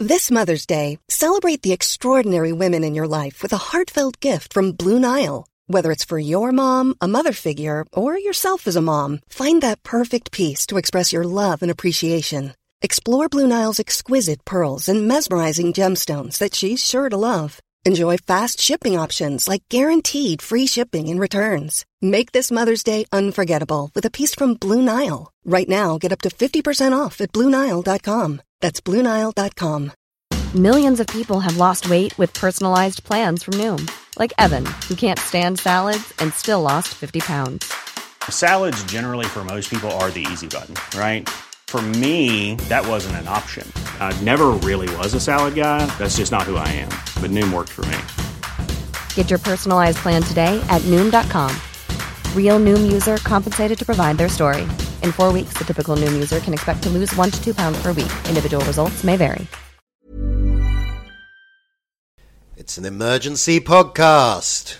This Mother's Day, celebrate the extraordinary women in your life with a heartfelt gift from Blue Nile. Whether it's for your mom, a mother figure, or yourself as a mom, find that perfect piece to express your love and appreciation. Explore Blue Nile's exquisite pearls and mesmerizing gemstones that she's sure to love. Enjoy fast shipping options like guaranteed free shipping and returns. Make this Mother's Day unforgettable with a piece from Blue Nile. Right now, get up to 50% off at BlueNile.com. That's BlueNile.com. Millions of people have lost weight with personalized plans from Noom. Like Evan, who can't stand salads and still lost 50 pounds. Salads generally for most people are the easy button, right? For me, that wasn't an option. I never really was a salad guy. That's just not who I am. But Noom worked for me. Get your personalized plan today at Noom.com. Real Noom user compensated to provide their story. In 4 weeks, the typical Noom user can expect to lose 1 to 2 pounds per week. Individual results may vary. It's an emergency podcast.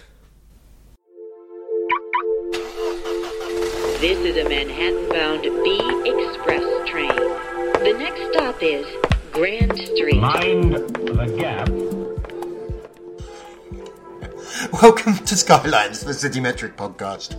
This is a Manhattan-bound B Express train. The next stop is Grand Street. Mind the gap. Welcome to Skylines, the City Metric podcast.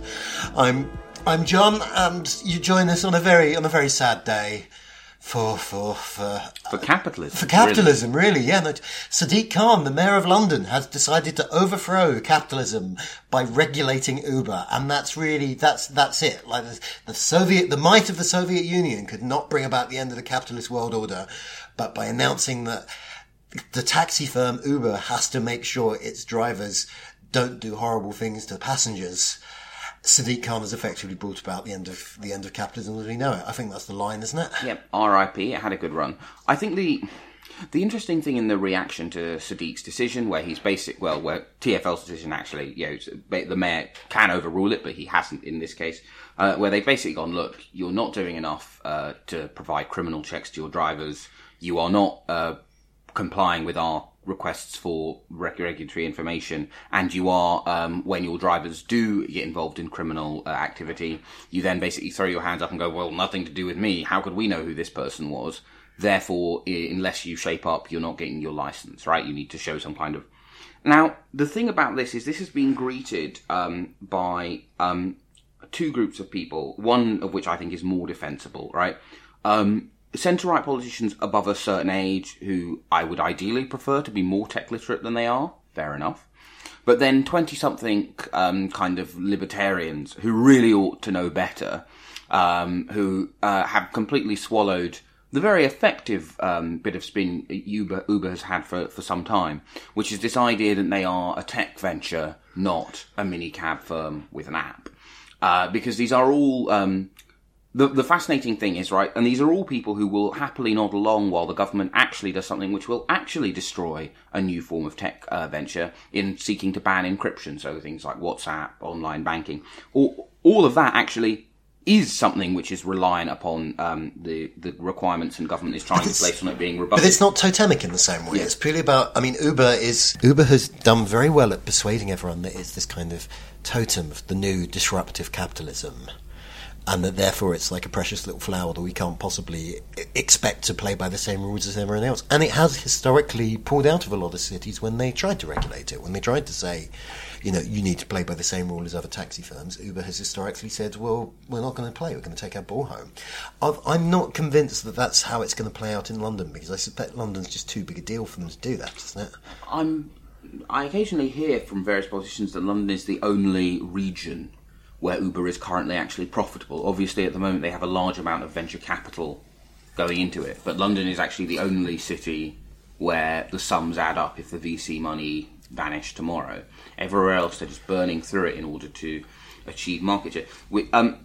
I'm John, and you join us on a very sad day for capitalism. For capitalism, really, yeah. No, Sadiq Khan, the mayor of London, has decided to overthrow capitalism by regulating Uber, and that's it. Like the might of the Soviet Union could not bring about the end of the capitalist world order, but by announcing that the taxi firm Uber has to make sure its drivers don't do horrible things to passengers, Sadiq Khan has effectively brought about the end of capitalism as we know it. I think that's the line, isn't it? Yep, R.I.P. It had a good run. I think the interesting thing in the reaction to Sadiq's decision, where TfL's decision actually, the mayor can overrule it, but he hasn't in this case, where they've basically gone, look, you're not doing enough to provide criminal checks to your drivers. You are not complying with our requests for regulatory information, and you are, when your drivers do get involved in criminal activity, you then basically throw your hands up and go, well, nothing to do with me. How could we know who this person was? Therefore, unless you shape up, you're not getting your license, right? You need to show some kind of... Now, the thing about this is this has been greeted by two groups of people, one of which I think is more defensible, right? Centre-right politicians above a certain age who I would ideally prefer to be more tech literate than they are, fair enough. But then 20-something kind of libertarians who really ought to know better, who have completely swallowed the very effective bit of spin Uber has had for some time, which is this idea that they are a tech venture, not a minicab firm with an app. Because these are all... The fascinating thing is, right, and these are all people who will happily nod along while the government actually does something which will actually destroy a new form of tech venture in seeking to ban encryption, so things like WhatsApp, online banking. All of that actually is something which is reliant upon the requirements and government is trying to place on it being robust. But it's not totemic in the same way. Yeah. It's purely about, Uber has done very well at persuading everyone that it's this kind of totem of the new disruptive capitalism. And that therefore it's like a precious little flower that we can't possibly expect to play by the same rules as everyone else. And it has historically pulled out of a lot of cities when they tried to regulate it. When they tried to say, you need to play by the same rule as other taxi firms, Uber has historically said, well, we're not going to play, we're going to take our ball home. I'm not convinced that that's how it's going to play out in London, because I suspect London's just too big a deal for them to do that, isn't it? I occasionally hear from various politicians that London is the only region where Uber is currently actually profitable. Obviously, at the moment, they have a large amount of venture capital going into it, but London is actually the only city where the sums add up if the VC money vanished tomorrow. Everywhere else, they're just burning through it in order to achieve market share. The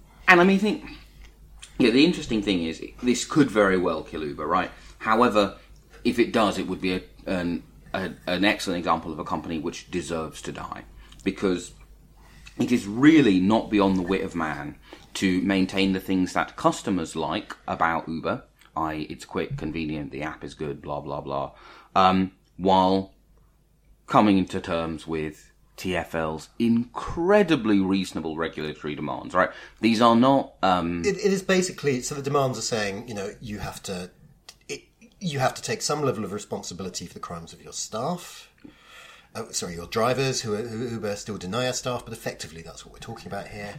interesting thing is, this could very well kill Uber, right? However, if it does, it would be an excellent example of a company which deserves to die, because it is really not beyond the wit of man to maintain the things that customers like about Uber, i.e. it's quick, convenient, the app is good, blah, blah, blah, while coming into terms with TfL's incredibly reasonable regulatory demands, right? These are not... It is basically... So the demands are saying, you have to... you have to take some level of responsibility for the crimes of your staff. Your drivers who Uber still deny our staff, but effectively that's what we're talking about here.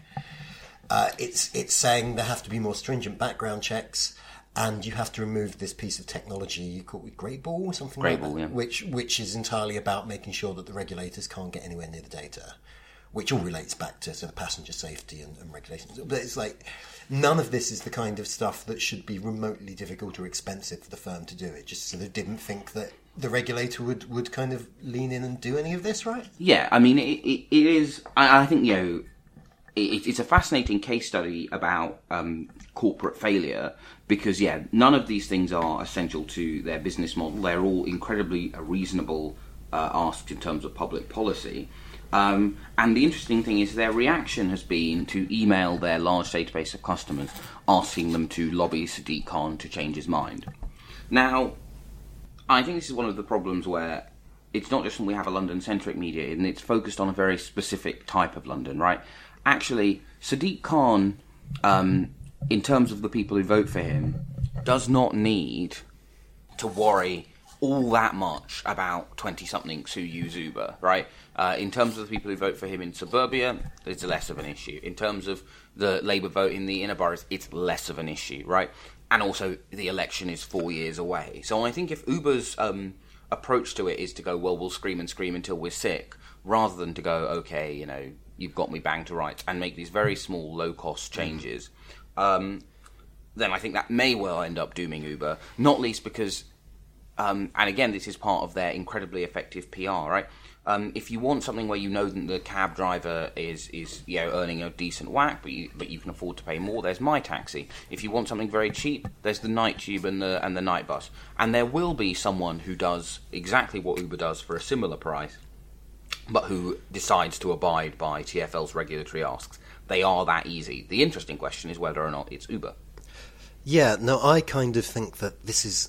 It's saying there have to be more stringent background checks, and you have to remove this piece of technology you call it Greyball or something like that, yeah. which is entirely about making sure that the regulators can't get anywhere near the data, which all relates back to sort of passenger safety and regulations. But it's like none of this is the kind of stuff that should be remotely difficult or expensive for the firm to do. It just sort of didn't think that the regulator would kind of lean in and do any of this, right? Yeah, I mean, it is... I think, it's a fascinating case study about corporate failure because, none of these things are essential to their business model. They're all incredibly reasonable asks in terms of public policy. And the interesting thing is their reaction has been to email their large database of customers asking them to lobby Sadiq Khan to change his mind. Now, I think this is one of the problems where it's not just that we have a London-centric media, and it's focused on a very specific type of London, right? Actually, Sadiq Khan, in terms of the people who vote for him, does not need to worry all that much about 20-somethings who use Uber, right? In terms of the people who vote for him in suburbia, it's less of an issue. In terms of the Labour vote in the inner boroughs, it's less of an issue, right? And also, the election is 4 years away. So I think if Uber's approach to it is to go, well, we'll scream and scream until we're sick, rather than to go, okay, you've got me banged to rights, and make these very small, low-cost changes, then I think that may well end up dooming Uber, not least because, and again, this is part of their incredibly effective PR, right? If you want something where that the cab driver is earning a decent whack, but you can afford to pay more, there's My Taxi. If you want something very cheap, there's the Night Tube and the Night Bus. And there will be someone who does exactly what Uber does for a similar price, but who decides to abide by TfL's regulatory asks. They are that easy. The interesting question is whether or not it's Uber. Yeah, no, I kind of think that this is...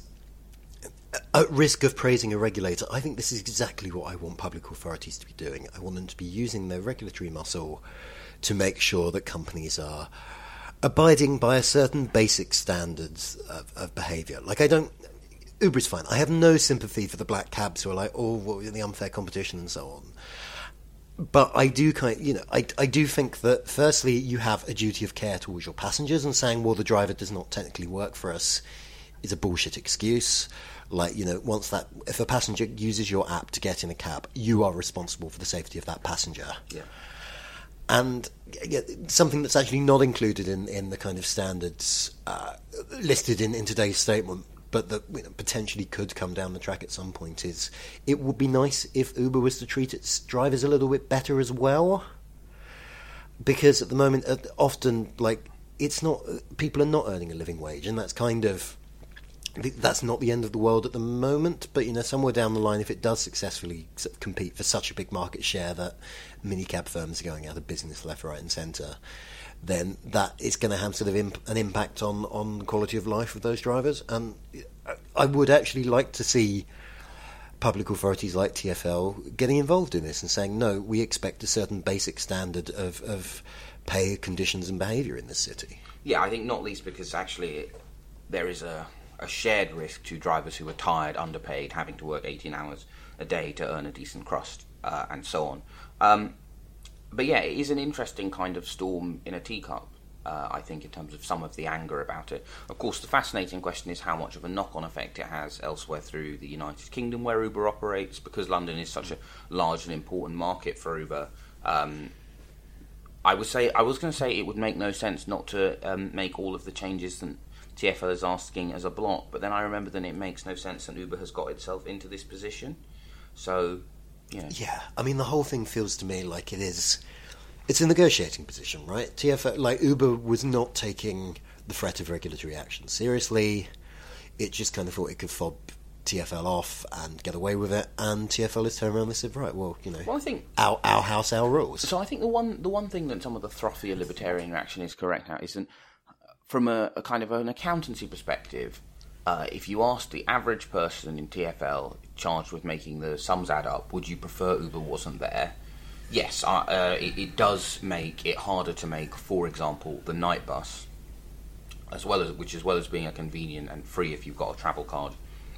At risk of praising a regulator, I think this is exactly what I want public authorities to be doing. I want them to be using their regulatory muscle to make sure that companies are abiding by a certain basic standards of behaviour. Uber's fine. I have no sympathy for the black cabs who are like, the unfair competition and so on. But I do I do think that firstly you have a duty of care towards your passengers, and saying, well, the driver does not technically work for us is a bullshit excuse. If a passenger uses your app to get in a cab, you are responsible for the safety of that passenger. Yeah. And something that's actually not included in the kind of standards listed in today's statement, but that potentially could come down the track at some point, is it would be nice if Uber was to treat its drivers a little bit better as well. Because at the moment, often, it's not, people are not earning a living wage, and that's that's not the end of the world at the moment, but somewhere down the line, if it does successfully compete for such a big market share that minicab firms are going out of business left, right and centre, then that is going to have sort of an impact on the quality of life of those drivers. And I would actually like to see public authorities like TfL getting involved in this and saying, no, we expect a certain basic standard of pay, conditions and behaviour in this city. Yeah, I think not least because actually there is a shared risk to drivers who are tired, underpaid, having to work 18 hours a day to earn a decent crust, and so on. But yeah, it is an interesting kind of storm in a teacup, I think, in terms of some of the anger about it. Of course, the fascinating question is how much of a knock-on effect it has elsewhere through the United Kingdom where Uber operates, because London is such a large and important market for Uber. I was going to say it would make no sense not to make all of the changes that TfL is asking as a block, but then I remember that it makes no sense and Uber has got itself into this position. So, Yeah, I mean, the whole thing feels to me like it's a negotiating position, right? TfL, Uber was not taking the threat of regulatory action seriously. It just kind of thought it could fob TfL off and get away with it, and TfL has turned around and said, right, well, I think our house, our rules. So I think the one thing that some of the frothier libertarian reaction is correct at is that from a kind of an accountancy perspective, if you ask the average person in TfL charged with making the sums add up, would you prefer Uber wasn't there? Yes, it does make it harder to make, for example, the night bus, as well as being a convenient and free if you've got a travel card,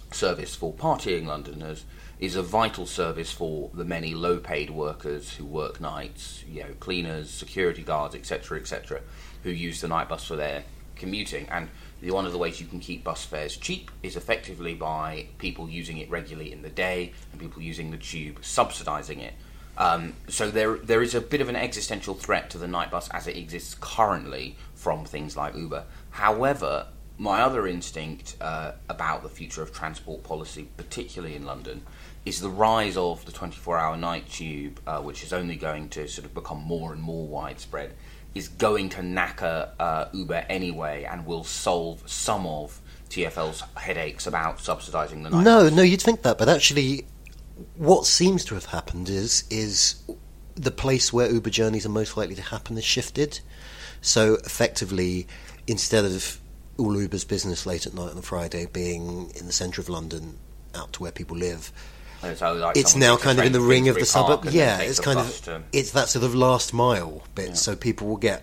service for partying Londoners is a vital service for the many low-paid workers who work nights, cleaners, security guards, etc., who use the night bus for their commuting. And one of the ways you can keep bus fares cheap is effectively by people using it regularly in the day and people using the tube subsidising it. So there is a bit of an existential threat to the night bus as it exists currently from things like Uber. However, my other instinct about the future of transport policy, particularly in London, is the rise of the 24-hour night tube, which is only going to sort of become more and more widespread, is going to knacker Uber anyway and will solve some of TfL's headaches about subsidising the night bus. No, you'd think that, but actually what seems to have happened is the place where Uber journeys are most likely to happen has shifted. So effectively, instead of all Uber's business late at night on a Friday being in the centre of London, out to where people live, so it's now kind of in the ring of the suburb. Yeah, it's kind of it's that sort of last mile bit. Yeah. So people will get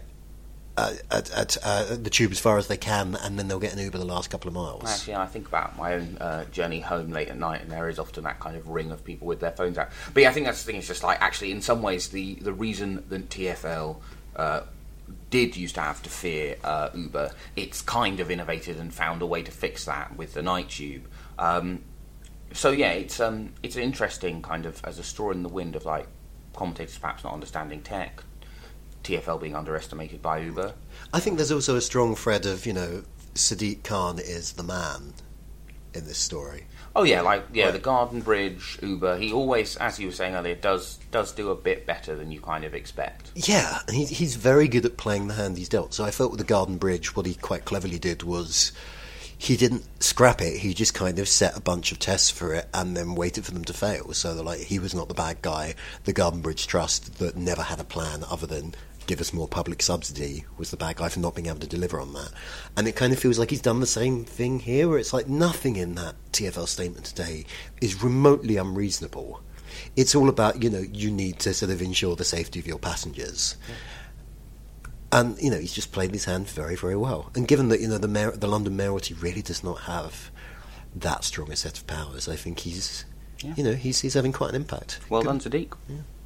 the tube as far as they can, and then they'll get an Uber the last couple of miles. Actually, I think about my own journey home late at night, and there is often that kind of ring of people with their phones out. But yeah, I think that's the thing. It's just like, actually, in some ways, the reason that TfL did used to have to fear Uber, it's kind of innovated and found a way to fix that with the night tube. So yeah, it's an interesting kind of, as a straw in the wind of like commentators perhaps not understanding tech, TfL being underestimated by Uber. I think there's also a strong thread of, Sadiq Khan is the man in this story. Oh yeah, the Garden Bridge, Uber, he always, as you were saying earlier, does do a bit better than you kind of expect. Yeah, he's very good at playing the hand he's dealt. So I felt with the Garden Bridge, what he quite cleverly did was he didn't scrap it, he just kind of set a bunch of tests for it and then waited for them to fail. So that, he was not the bad guy. The Garden Bridge Trust, that never had a plan other than give us more public subsidy, was the bad guy for not being able to deliver on that. And it kind of feels like he's done the same thing here, where it's like nothing in that TfL statement today is remotely unreasonable. It's all about, you need to sort of ensure the safety of your passengers. Yeah. And, he's just played his hand very, very well. And given that, the London mayoralty really does not have that strong a set of powers, I think he's, he's having quite an impact. Well done, Sadiq. Yeah.